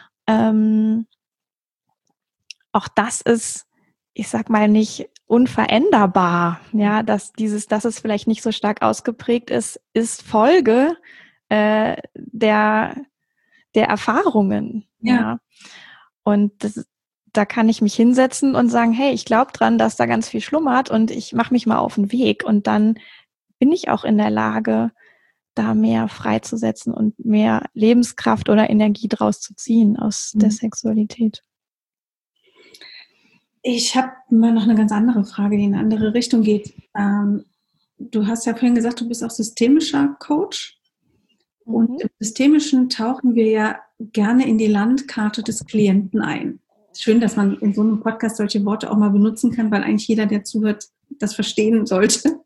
Auch das ist, ich sag mal, nicht unveränderbar. Ja, dass es vielleicht nicht so stark ausgeprägt ist Folge der Erfahrungen. Ja. Ja, und da kann ich mich hinsetzen und sagen, hey, ich glaube dran, dass da ganz viel schlummert und ich mache mich mal auf den Weg und dann bin ich auch in der Lage, da mehr freizusetzen und mehr Lebenskraft oder Energie draus zu ziehen aus der Sexualität. Ich habe mal noch eine ganz andere Frage, die in eine andere Richtung geht. Du hast ja vorhin gesagt, du bist auch systemischer Coach. Und Mhm. im Systemischen tauchen wir ja gerne in die Landkarte des Klienten ein. Schön, dass man in so einem Podcast solche Worte auch mal benutzen kann, weil eigentlich jeder, der zuhört, das verstehen sollte.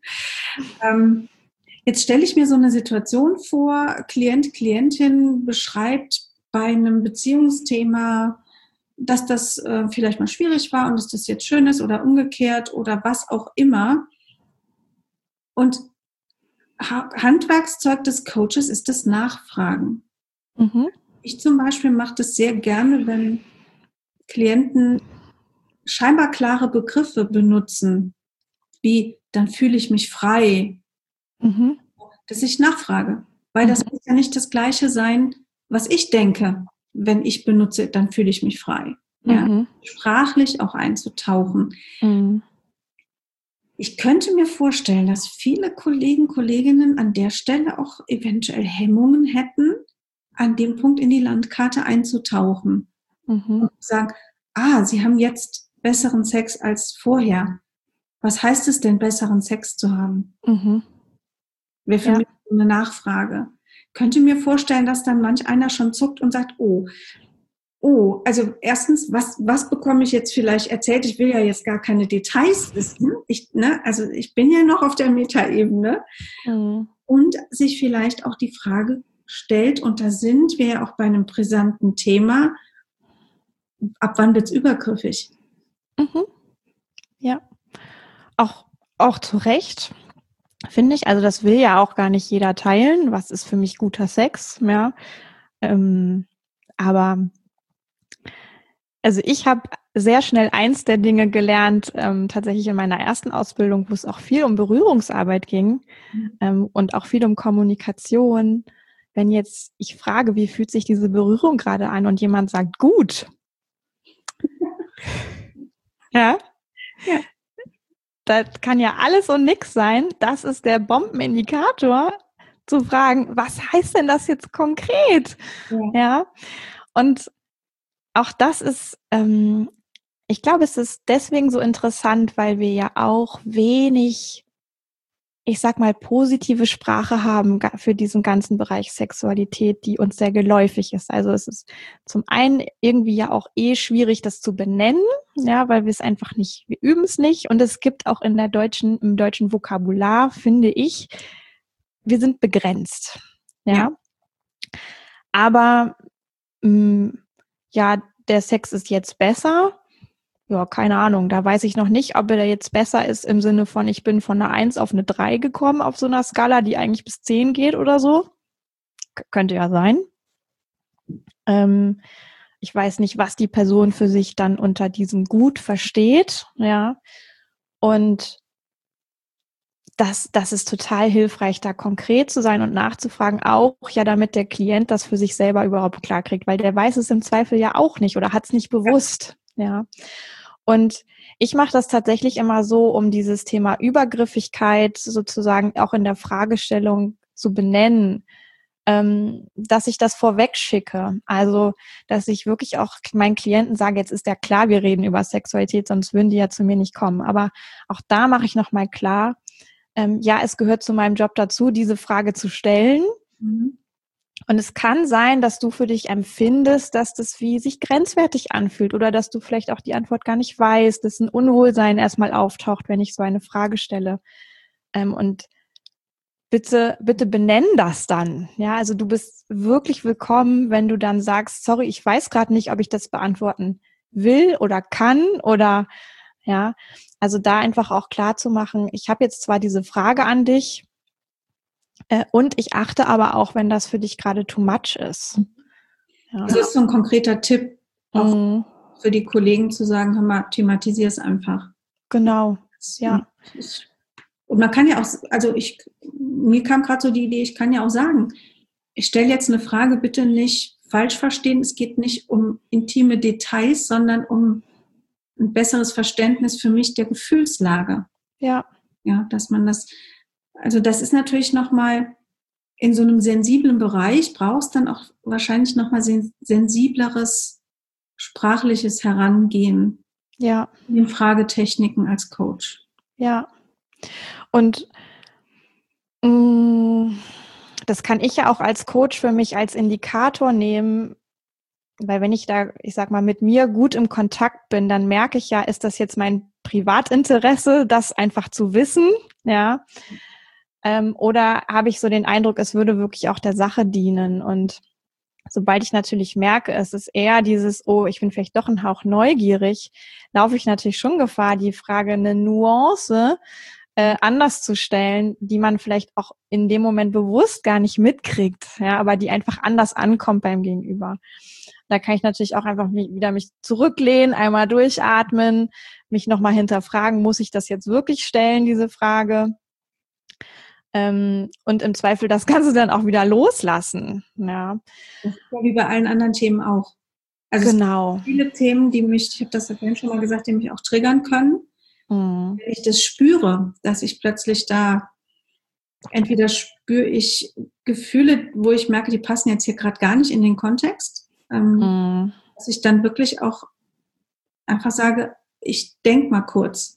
Jetzt stelle ich mir so eine Situation vor, Klient, Klientin beschreibt bei einem Beziehungsthema, dass das vielleicht mal schwierig war und dass das jetzt schön ist oder umgekehrt oder was auch immer. Und Handwerkszeug des Coaches ist das Nachfragen. Mhm. Ich zum Beispiel mache das sehr gerne, wenn Klienten scheinbar klare Begriffe benutzen, wie dann fühle ich mich frei, Mhm. dass ich nachfrage. Weil das Mhm. muss ja nicht das Gleiche sein, was ich denke, wenn ich benutze, dann fühle ich mich frei. Ja? Mhm. Sprachlich auch einzutauchen. Mhm. Ich könnte mir vorstellen, dass viele Kollegen, Kolleginnen an der Stelle auch eventuell Hemmungen hätten, an dem Punkt in die Landkarte einzutauchen Mhm. und sagen, Sie haben jetzt besseren Sex als vorher. Was heißt es denn, besseren Sex zu haben? Mhm. Wäre für Ja. mich eine Nachfrage. Könnte mir vorstellen, dass dann manch einer schon zuckt und sagt, oh, Oh, also erstens, was bekomme ich jetzt vielleicht erzählt? Ich will ja jetzt gar keine Details wissen. Also ich bin ja noch auf der Metaebene. Mhm. Und sich vielleicht auch die Frage stellt, und da sind wir ja auch bei einem brisanten Thema, ab wann wird es übergriffig? Mhm. Ja, auch zu Recht, finde ich. Also das will ja auch gar nicht jeder teilen. Was ist für mich guter Sex? Ja, aber also ich habe sehr schnell eins der Dinge gelernt, tatsächlich in meiner ersten Ausbildung, wo es auch viel um Berührungsarbeit ging, und auch viel um Kommunikation. Wenn jetzt ich frage, wie fühlt sich diese Berührung gerade an und jemand sagt, gut, ja, Ja. das kann ja alles und nix sein. Das ist der Bombenindikator, zu fragen, was heißt denn das jetzt konkret? Ja. Ja, und auch das ist, ich glaube, es ist deswegen so interessant, weil wir ja auch wenig, ich sag mal, positive Sprache haben für diesen ganzen Bereich Sexualität, die uns sehr geläufig ist. Also es ist zum einen irgendwie ja auch schwierig, das zu benennen, ja, weil wir es einfach nicht, wir üben es nicht. Und es gibt auch im deutschen Vokabular, finde ich, wir sind begrenzt, Ja. ja. Aber ja, der Sex ist jetzt besser. Ja, keine Ahnung. Da weiß ich noch nicht, ob er jetzt besser ist im Sinne von, ich bin von einer 1 auf eine 3 gekommen auf so einer Skala, die eigentlich bis 10 geht oder so. Könnte ja sein. Ich weiß nicht, was die Person für sich dann unter diesem Gut versteht. Ja. Und das ist total hilfreich, da konkret zu sein und nachzufragen, auch ja, damit der Klient das für sich selber überhaupt klarkriegt, weil der weiß es im Zweifel ja auch nicht oder hat es nicht bewusst. Ja. Und ich mache das tatsächlich immer so, um dieses Thema Übergriffigkeit sozusagen auch in der Fragestellung zu benennen, dass ich das vorweg schicke. Also, dass ich wirklich auch meinen Klienten sage, jetzt ist ja klar, wir reden über Sexualität, sonst würden die ja zu mir nicht kommen. Aber auch da mache ich nochmal klar, ja, es gehört zu meinem Job dazu, diese Frage zu stellen. Mhm. Und es kann sein, dass du für dich empfindest, dass das wie sich grenzwertig anfühlt oder dass du vielleicht auch die Antwort gar nicht weißt, dass ein Unwohlsein erstmal auftaucht, wenn ich so eine Frage stelle. Und bitte benenn das dann. Ja, also du bist wirklich willkommen, wenn du dann sagst, sorry, ich weiß gerade nicht, ob ich das beantworten will oder kann oder ja, also da einfach auch klar zu machen, ich habe jetzt zwar diese Frage an dich, und ich achte aber auch, wenn das für dich gerade too much ist. Ja. Also das ist so ein konkreter Tipp, auch Mhm. für die Kollegen zu sagen, hör mal, thematisier es einfach. Genau, ja. Und man kann ja auch, mir kam gerade so die Idee, ich kann ja auch sagen, ich stelle jetzt eine Frage, bitte nicht falsch verstehen, es geht nicht um intime Details, sondern um ein besseres Verständnis für mich der Gefühlslage. Ja. Ja, dass man also das ist natürlich nochmal in so einem sensiblen Bereich, brauchst dann auch wahrscheinlich nochmal sensibleres sprachliches Herangehen Ja. in den Fragetechniken als Coach. Ja. Und das kann ich ja auch als Coach für mich als Indikator nehmen, weil wenn ich da, ich sag mal, mit mir gut im Kontakt bin, dann merke ich ja, ist das jetzt mein Privatinteresse, das einfach zu wissen, ja, oder habe ich so den Eindruck, es würde wirklich auch der Sache dienen. Und sobald ich natürlich merke, es ist eher dieses, oh, ich bin vielleicht doch ein Hauch neugierig, laufe ich natürlich schon Gefahr, die Frage eine Nuance anders zu stellen, die man vielleicht auch in dem Moment bewusst gar nicht mitkriegt, ja, aber die einfach anders ankommt beim Gegenüber. Da kann ich natürlich auch einfach wieder mich zurücklehnen, einmal durchatmen, mich nochmal hinterfragen, muss ich das jetzt wirklich stellen, diese Frage? Und im Zweifel das Ganze dann auch wieder loslassen. Ja. Das ist ja wie bei allen anderen Themen auch. Also Genau. Es gibt viele Themen, ich habe das ja vorhin schon mal gesagt, die mich auch triggern können. Mhm. Wenn ich das spüre, dass ich plötzlich entweder spüre ich Gefühle, wo ich merke, die passen jetzt hier gerade gar nicht in den Kontext, dass ich dann wirklich auch einfach sage, ich denke mal kurz.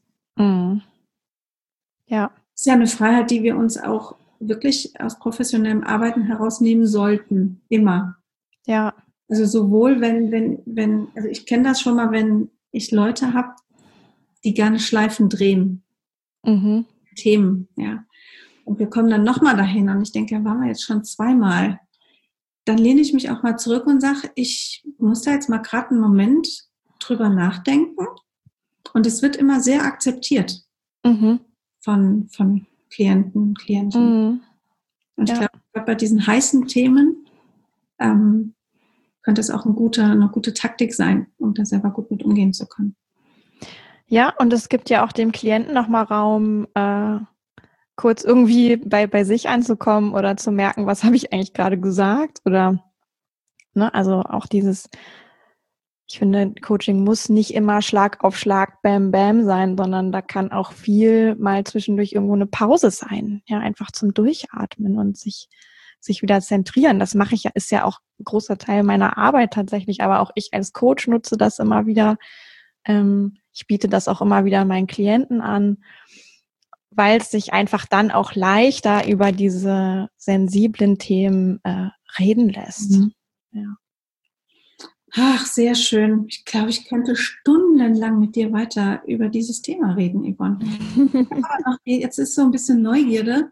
Ja. Das ist ja eine Freiheit, die wir uns auch wirklich aus professionellem Arbeiten herausnehmen sollten. Immer. Ja. Also sowohl also ich kenne das schon mal, wenn ich Leute habe, die gerne Schleifen drehen, Themen, ja. Und wir kommen dann nochmal dahin und ich denke, ja, waren wir jetzt schon zweimal. Dann lehne ich mich auch mal zurück und sage, ich muss da jetzt mal gerade einen Moment drüber nachdenken. Und es wird immer sehr akzeptiert von Klienten, Klientinnen. Und ich glaube, bei diesen heißen Themen könnte es auch eine gute Taktik sein, um da selber gut mit umgehen zu können. Ja, und es gibt ja auch dem Klienten nochmal Raum, kurz irgendwie bei sich anzukommen oder zu merken, was habe ich eigentlich gerade gesagt? Oder, ne, also auch ich finde, Coaching muss nicht immer Schlag auf Schlag, Bam, Bam sein, sondern da kann auch viel mal zwischendurch irgendwo eine Pause sein. Ja, einfach zum Durchatmen und sich wieder zentrieren. Das mache ich ja, ist ja auch ein großer Teil meiner Arbeit tatsächlich, aber auch ich als Coach nutze das immer wieder. Ich biete das auch immer wieder meinen Klienten an, weil es sich einfach dann auch leichter über diese sensiblen Themen reden lässt. Ja. Ach, sehr schön. Ich glaube, ich könnte stundenlang mit dir weiter über dieses Thema reden, Yvonne. Aber jetzt ist so ein bisschen Neugierde.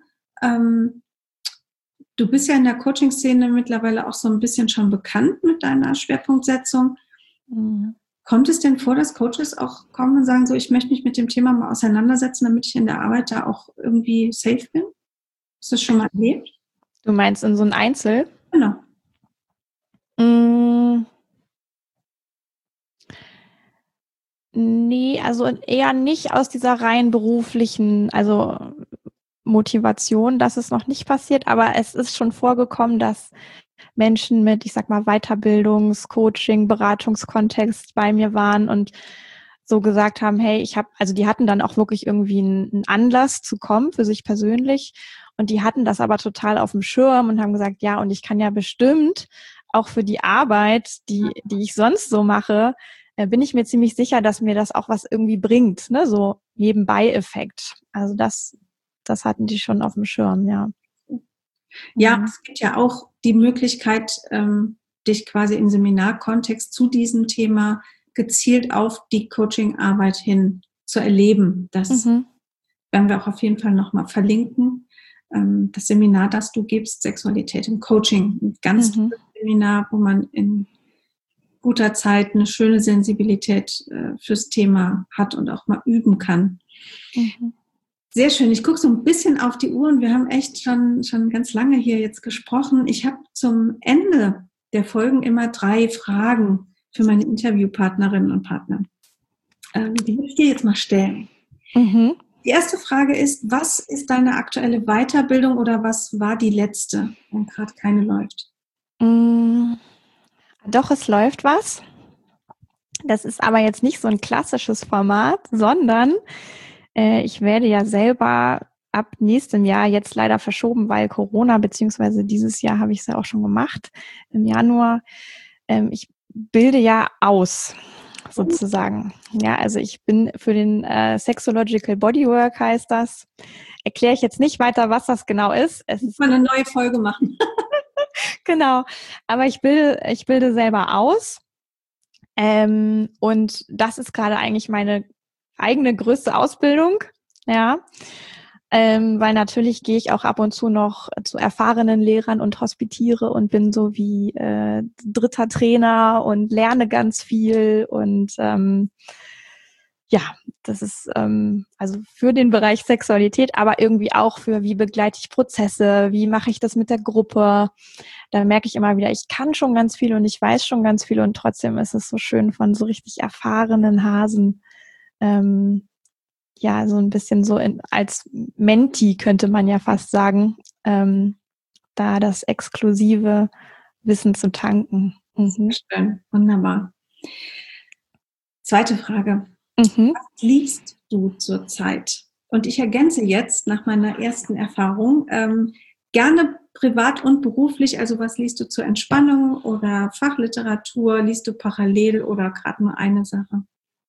Du bist ja in der Coaching-Szene mittlerweile auch so ein bisschen schon bekannt mit deiner Schwerpunktsetzung. Kommt es denn vor, dass Coaches auch kommen und sagen, so, ich möchte mich mit dem Thema mal auseinandersetzen, damit ich in der Arbeit da auch irgendwie safe bin? Hast du das schon mal erlebt? Du meinst in so ein Einzel? Genau. Nee, also eher nicht aus dieser rein beruflichen, also Motivation, dass es noch nicht passiert, aber es ist schon vorgekommen, dass Menschen mit, ich sag mal, Weiterbildungs-, Coaching-, Beratungskontext bei mir waren und so gesagt haben, hey, also die hatten dann auch wirklich irgendwie einen Anlass zu kommen für sich persönlich und die hatten das aber total auf dem Schirm und haben gesagt, ja, und ich kann ja bestimmt auch für die Arbeit, die ich sonst so mache, bin ich mir ziemlich sicher, dass mir das auch was irgendwie bringt, ne, so Nebenbei-Effekt. Also das hatten die schon auf dem Schirm, ja. Ja, es gibt ja auch die Möglichkeit, dich quasi im Seminarkontext zu diesem Thema gezielt auf die Coaching-Arbeit hin zu erleben. Das werden wir auch auf jeden Fall nochmal verlinken. Das Seminar, das du gibst, Sexualität im Coaching, ein ganz tolles Seminar, wo man in guter Zeit eine schöne Sensibilität fürs Thema hat und auch mal üben kann. Sehr schön. Ich gucke so ein bisschen auf die Uhr und wir haben echt schon ganz lange hier jetzt gesprochen. Ich habe zum Ende der Folgen immer 3 Fragen für meine Interviewpartnerinnen und Partner. Die will ich dir jetzt mal stellen. Die erste Frage ist, was ist deine aktuelle Weiterbildung oder was war die letzte, wenn gerade keine läuft? Doch, es läuft was. Das ist aber jetzt nicht so ein klassisches Format, sondern ich werde ja selber ab nächstem Jahr, jetzt leider verschoben, weil Corona, beziehungsweise dieses Jahr habe ich es ja auch schon gemacht, im Januar, ich bilde ja aus, sozusagen. Ja, also ich bin für den Sexological Bodywork heißt das. Erkläre ich jetzt nicht weiter, was das genau ist. Es ist mal eine neue Folge machen. Genau, aber ich bilde selber aus. Und das ist gerade eigentlich meine eigene größte Ausbildung, ja, weil natürlich gehe ich auch ab und zu noch zu erfahrenen Lehrern und hospitiere und bin so wie dritter Trainer und lerne ganz viel und ja, das ist also für den Bereich Sexualität, aber irgendwie auch für, wie begleite ich Prozesse, wie mache ich das mit der Gruppe. Da merke ich immer wieder, ich kann schon ganz viel und ich weiß schon ganz viel und trotzdem ist es so schön von so richtig erfahrenen Hasen, ja, so ein bisschen so als Menti könnte man ja fast sagen, da das exklusive Wissen zu tanken. Schön, wunderbar. Zweite Frage. Was liest du zurzeit? Und ich ergänze jetzt nach meiner ersten Erfahrung, gerne privat und beruflich, also was liest du zur Entspannung oder Fachliteratur, liest du parallel oder gerade nur eine Sache?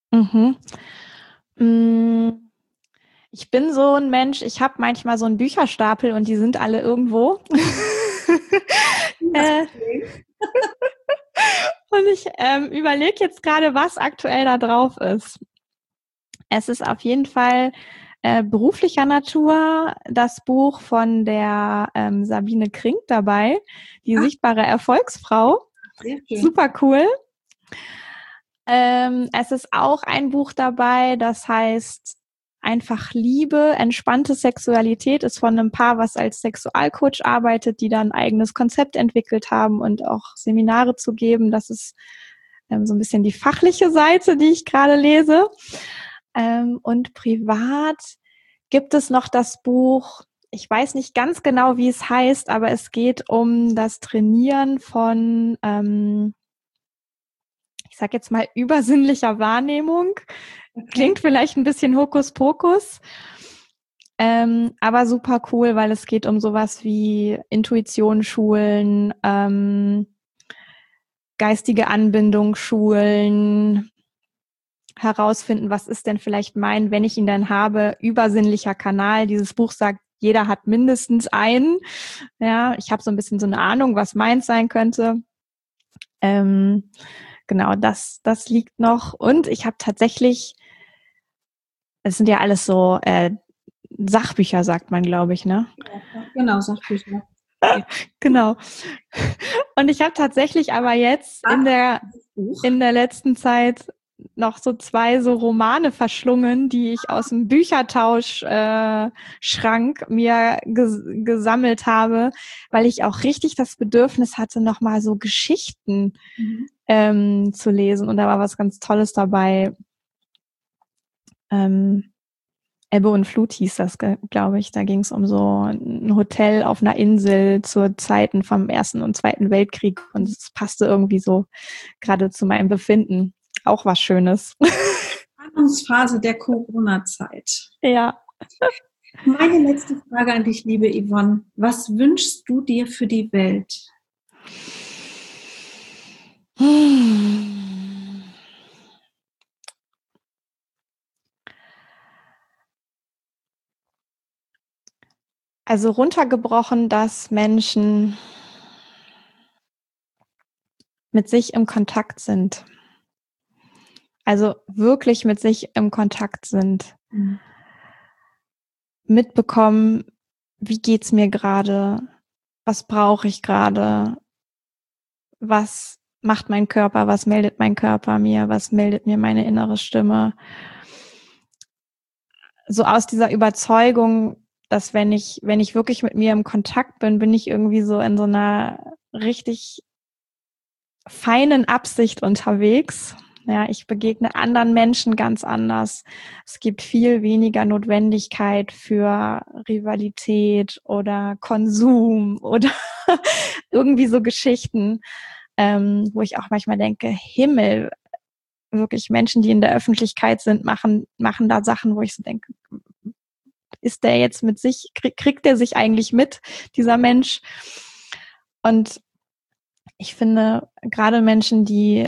Ich bin so ein Mensch, ich habe manchmal so einen Bücherstapel und die sind alle irgendwo. Und ich überlege jetzt gerade, was aktuell da drauf ist. Es ist auf jeden Fall beruflicher Natur das Buch von der Sabine Krink dabei, die sichtbare Erfolgsfrau. Sehr schön. Super cool. Es ist auch ein Buch dabei, das heißt einfach Liebe, entspannte Sexualität, ist von einem Paar, was als Sexualcoach arbeitet, die dann ein eigenes Konzept entwickelt haben und auch Seminare zu geben. Das ist so ein bisschen die fachliche Seite, die ich gerade lese. Und privat gibt es noch das Buch, ich weiß nicht ganz genau, wie es heißt, aber es geht um das Trainieren von, ich sag jetzt mal, übersinnlicher Wahrnehmung. Okay. Klingt vielleicht ein bisschen Hokuspokus, aber super cool, weil es geht um sowas wie Intuition schulen, geistige Anbindung schulen, herausfinden, was ist denn vielleicht mein, wenn ich ihn dann habe, übersinnlicher Kanal. Dieses Buch sagt, jeder hat mindestens einen. Ja, ich habe so ein bisschen so eine Ahnung, was meins sein könnte. Genau, das liegt noch. Und ich habe tatsächlich, es sind ja alles so Sachbücher, sagt man, glaube ich, ne? Ja, genau, Sachbücher. Genau. Und ich habe tatsächlich aber jetzt in der letzten Zeit noch so 2 so Romane verschlungen, die ich aus dem Büchertausch-Schrank mir gesammelt habe, weil ich auch richtig das Bedürfnis hatte, nochmal so Geschichten zu lesen. Und da war was ganz Tolles dabei. Ebbe und Flut hieß das, glaube ich. Da ging es um so ein Hotel auf einer Insel zu Zeiten vom Ersten und Zweiten Weltkrieg. Und es passte irgendwie so gerade zu meinem Befinden. Auch was Schönes. Anfangsphase der Corona-Zeit. Ja. Meine letzte Frage an dich, liebe Yvonne. Was wünschst du dir für die Welt? Also runtergebrochen, dass Menschen mit sich im Kontakt sind. Also wirklich mit sich im Kontakt sind. Mitbekommen, wie geht's mir gerade? Was brauche ich gerade? Was macht mein Körper? Was meldet mein Körper mir? Was meldet mir meine innere Stimme? So aus dieser Überzeugung, dass wenn ich wirklich mit mir im Kontakt bin, bin ich irgendwie so in so einer richtig feinen Absicht unterwegs. Ja, ich begegne anderen Menschen ganz anders. Es gibt viel weniger Notwendigkeit für Rivalität oder Konsum oder irgendwie so Geschichten, wo ich auch manchmal denke, Himmel, wirklich Menschen, die in der Öffentlichkeit sind, machen da Sachen, wo ich so denke, ist der jetzt mit sich, kriegt der sich eigentlich mit, dieser Mensch? Und ich finde, gerade Menschen, die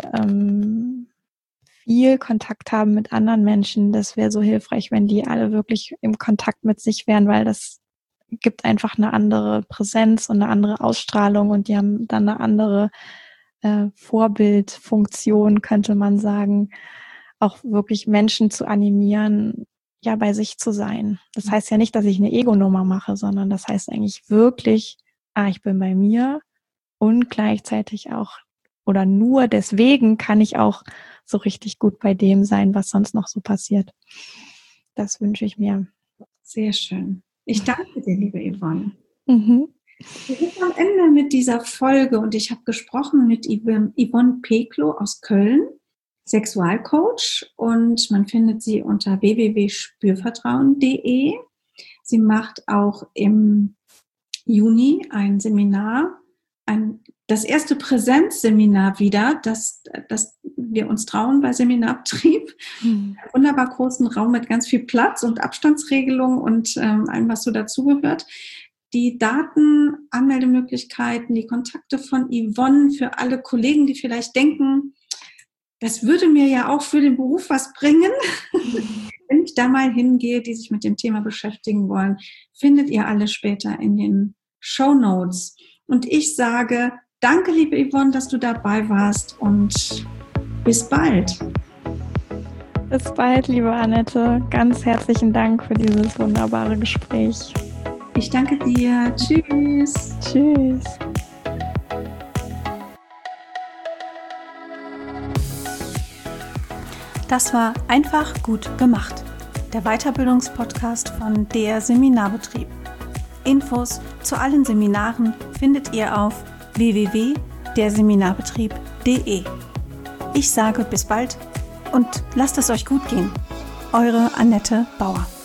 viel Kontakt haben mit anderen Menschen, das wäre so hilfreich, wenn die alle wirklich im Kontakt mit sich wären, weil das gibt einfach eine andere Präsenz und eine andere Ausstrahlung und die haben dann eine andere Vorbildfunktion, könnte man sagen, auch wirklich Menschen zu animieren, ja, bei sich zu sein. Das heißt ja nicht, dass ich eine Ego-Nummer mache, sondern das heißt eigentlich wirklich, ich bin bei mir und gleichzeitig auch oder nur deswegen kann ich auch so richtig gut bei dem sein, was sonst noch so passiert. Das wünsche ich mir. Sehr schön. Ich danke dir, liebe Yvonne. Wir sind am Ende mit dieser Folge und ich habe gesprochen mit Yvonne Peklo aus Köln, Sexualcoach, und man findet sie unter www.spürvertrauen.de. Sie macht auch im Juni ein Seminar, das erste Präsenzseminar wieder, das wir uns trauen bei Seminarbetrieb. Einen wunderbar großen Raum mit ganz viel Platz und Abstandsregelung und allem, was so dazugehört. Die Daten, Anmeldemöglichkeiten, die Kontakte von Yvonne für alle Kollegen, die vielleicht denken, das würde mir ja auch für den Beruf was bringen, wenn ich da mal hingehe, die sich mit dem Thema beschäftigen wollen, findet ihr alle später in den Shownotes. Und ich sage Danke, liebe Yvonne, dass du dabei warst und bis bald. Bis bald, liebe Annette. Ganz herzlichen Dank für dieses wunderbare Gespräch. Ich danke dir. Tschüss. Tschüss. Das war einfach gut gemacht. Der Weiterbildungspodcast von der Seminarbetrieb. Infos zu allen Seminaren findet ihr auf www.derseminarbetrieb.de. Ich sage bis bald und lasst es euch gut gehen. Eure Annette Bauer.